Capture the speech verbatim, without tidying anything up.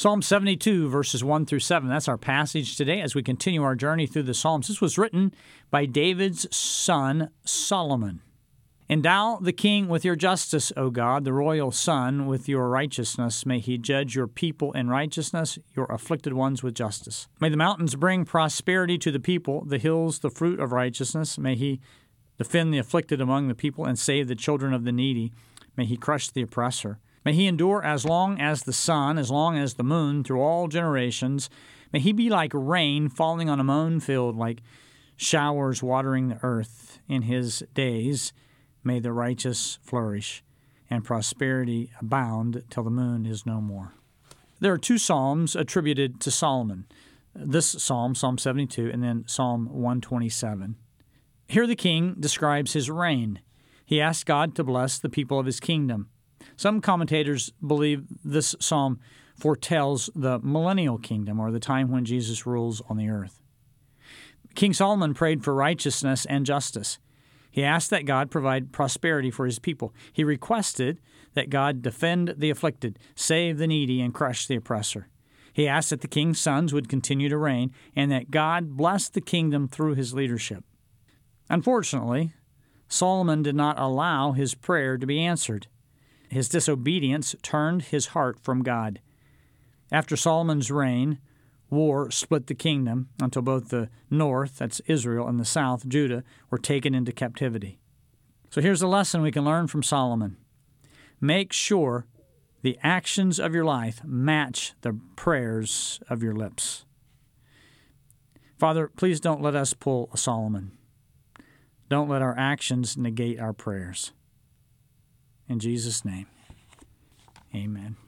Psalm seventy-two, verses one through seven. That's our passage today as we continue our journey through the Psalms. This was written by David's son, Solomon. Endow the king with your justice, O God, the royal son with your righteousness. May he judge your people in righteousness, your afflicted ones with justice. May the mountains bring prosperity to the people, the hills the fruit of righteousness. May he defend the afflicted among the people and save the children of the needy. May he crush the oppressor. May he endure as long as the sun, as long as the moon, through all generations. May he be like rain falling on a mown field, like showers watering the earth. In his days may the righteous flourish, and prosperity abound till the moon is no more. There are two psalms attributed to Solomon. This psalm, Psalm seventy-two, and then Psalm one twenty-seven. Here the king describes his reign. He asks God to bless the people of his kingdom. Some commentators believe this psalm foretells the millennial kingdom, or the time when Jesus rules on the earth. King Solomon prayed for righteousness and justice. He asked that God provide prosperity for his people. He requested that God defend the afflicted, save the needy, and crush the oppressor. He asked that the king's sons would continue to reign, and that God bless the kingdom through his leadership. Unfortunately, Solomon did not allow his prayer to be answered. His disobedience turned his heart from God. After Solomon's reign, war split the kingdom until both the north, that's Israel, and the south, Judah, were taken into captivity. So here's a lesson we can learn from Solomon. Make sure the actions of your life match the prayers of your lips. Father, please don't let us pull a Solomon. Don't let our actions negate our prayers. In Jesus' name, amen.